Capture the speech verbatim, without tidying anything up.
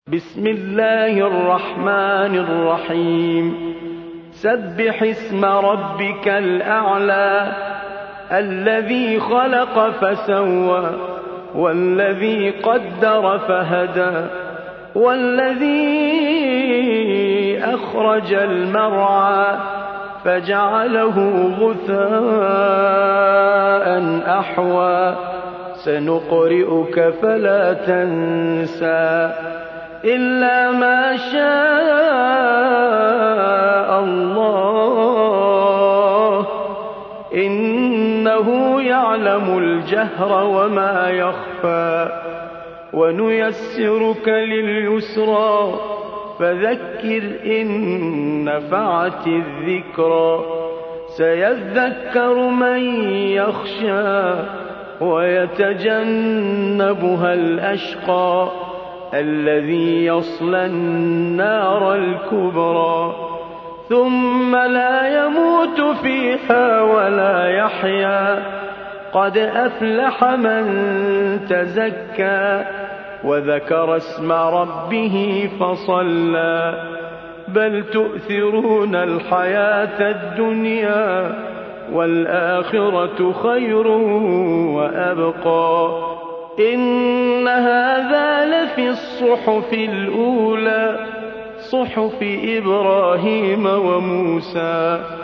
بسم الله الرحمن الرحيم سبح اسم ربك الأعلى الذي خلق فسوى والذي قدر فهدى والذي أخرج المرعى فجعله غثاء أحوى سنقرئك فلا تنسى إلا ما شاء الله إنه يعلم الجهر وما يخفى ونيسرك لليسرى فذكر إن نفعت الذكرى سيذكر من يخشى ويتجنبها الأشقى الذي يصلى النار الكبرى ثم لا يموت فيها ولا يحيا قد أفلح من تزكى وذكر اسم ربه فصلى بل تؤثرون الحياة الدنيا والآخرة خير وأبقى إن هذا لفي الصحف الأولى صحف إبراهيم وموسى